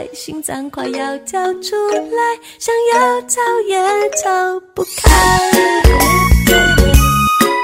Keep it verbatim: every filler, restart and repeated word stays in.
来，心脏快要跳出来，想要逃也逃不开。